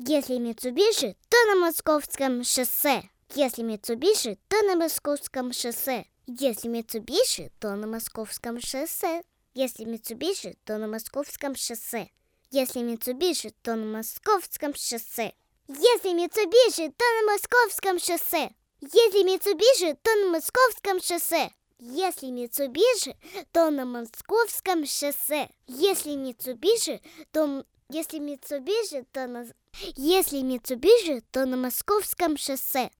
Если Митсубиши, то на Московском шоссе. Если Митсубиши, то на Московском шоссе. Если Митсубиши, то на Московском шоссе. Если Митсубиши, то на Московском шоссе. Если Митсубиши, то на Московском шоссе. Если Митсубиши, то на Московском шоссе. Если Митсубиши, то на Московском шоссе. Если Митсубиши, то на Московском шоссе. Если Митсубиши, то Если Митсубиши, то на Московском шоссе.